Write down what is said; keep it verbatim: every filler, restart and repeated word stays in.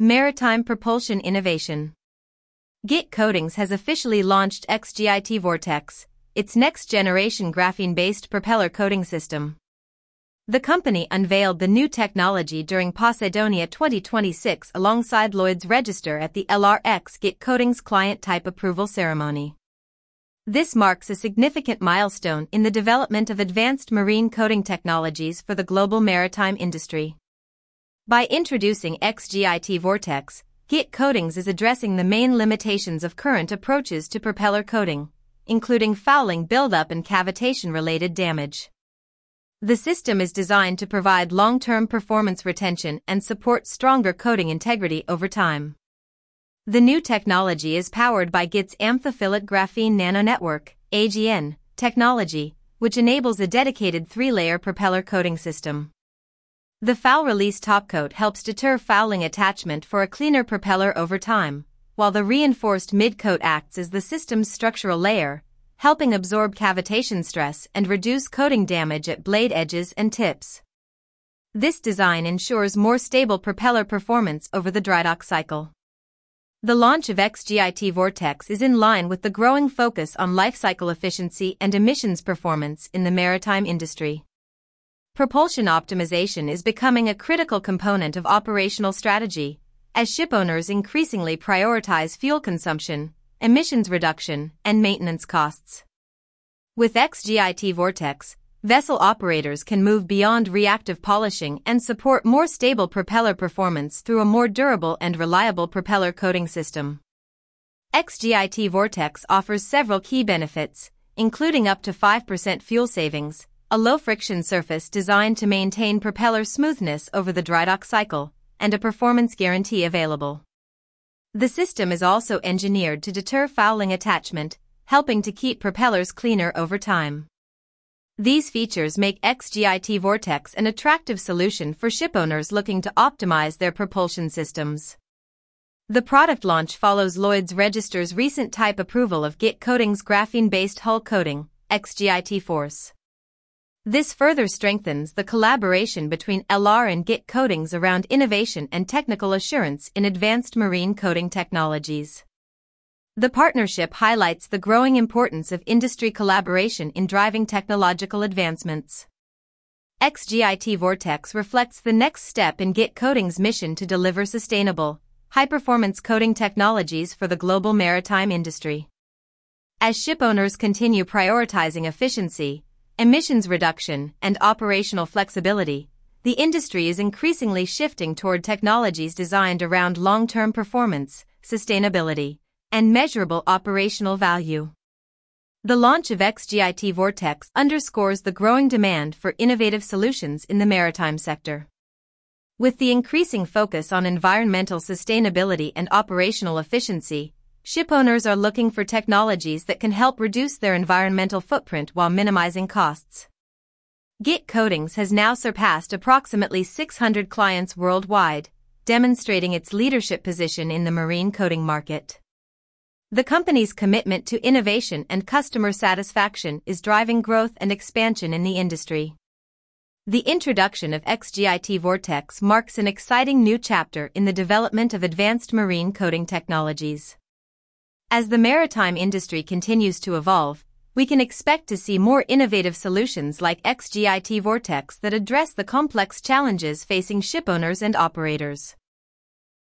Maritime propulsion innovation. GIT Coatings has officially launched X G I T Vortex, its next-generation graphene-based propeller coating system. The company unveiled the new technology during Posidonia twenty twenty-six alongside Lloyd's Register at the L R X GIT Coatings client type approval ceremony. This marks a significant milestone in the development of advanced marine coating technologies for the global maritime industry. By introducing X G I T Vortex, GIT Coatings is addressing the main limitations of current approaches to propeller coating, including fouling buildup and cavitation-related damage. The system is designed to provide long-term performance retention and support stronger coating integrity over time. The new technology is powered by GIT's Amphiphilat Graphene Nano Network (A G N) technology, which enables a dedicated three-layer propeller coating system. The foul-release topcoat helps deter fouling attachment for a cleaner propeller over time, while the reinforced midcoat acts as the system's structural layer, helping absorb cavitation stress and reduce coating damage at blade edges and tips. This design ensures more stable propeller performance over the drydock cycle. The launch of X G I T Vortex is in line with the growing focus on lifecycle efficiency and emissions performance in the maritime industry. Propulsion optimization is becoming a critical component of operational strategy, as shipowners increasingly prioritize fuel consumption, emissions reduction, and maintenance costs. With X G I T Vortex, vessel operators can move beyond reactive polishing and support more stable propeller performance through a more durable and reliable propeller coating system. X G I T Vortex offers several key benefits, including up to five percent fuel savings, a low-friction surface designed to maintain propeller smoothness over the drydock cycle, and a performance guarantee available. The system is also engineered to deter fouling attachment, helping to keep propellers cleaner over time. These features make X G I T Vortex an attractive solution for shipowners looking to optimize their propulsion systems. The product launch follows Lloyd's Register's recent type approval of GIT Coatings' graphene-based hull coating, X G I T Force. This further strengthens the collaboration between L R and GIT Coatings around innovation and technical assurance in advanced marine coating technologies. The partnership highlights the growing importance of industry collaboration in driving technological advancements. X G I T Vortex reflects the next step in GIT Coatings' mission to deliver sustainable, high-performance coating technologies for the global maritime industry. As shipowners continue prioritizing efficiency, emissions reduction, and operational flexibility, the industry is increasingly shifting toward technologies designed around long-term performance, sustainability, and measurable operational value. The launch of X G I T Vortex underscores the growing demand for innovative solutions in the maritime sector. With the increasing focus on environmental sustainability and operational efficiency, shipowners are looking for technologies that can help reduce their environmental footprint while minimizing costs. GIT Coatings has now surpassed approximately six hundred clients worldwide, demonstrating its leadership position in the marine coating market. The company's commitment to innovation and customer satisfaction is driving growth and expansion in the industry. The introduction of X G I T Vortex marks an exciting new chapter in the development of advanced marine coating technologies. As the maritime industry continues to evolve, we can expect to see more innovative solutions like X G I T Vortex that address the complex challenges facing shipowners and operators.